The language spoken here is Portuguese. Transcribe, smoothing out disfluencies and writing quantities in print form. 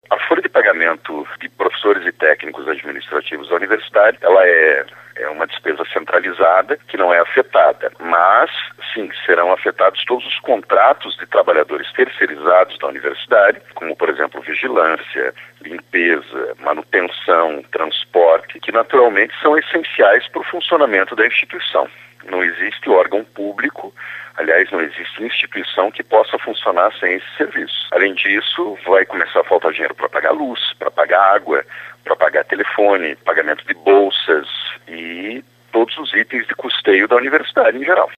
A folha de pagamento de professores e técnicos administrativos da universidade, ela é uma despesa centralizada que não é afetada, mas sim, serão afetados todos os contratos de trabalhadores terceirizados da universidade, como por exemplo vigilância, limpeza, manutenção, transporte, que naturalmente são essenciais para o funcionamento da instituição. Não existe órgão público, aliás, não existe instituição que possa funcionar sem esse serviço. Além disso, vai começar a faltar dinheiro para pagar luz, para pagar água, para pagar telefone, pagamento de bolsas e todos os itens de custeio da universidade em geral.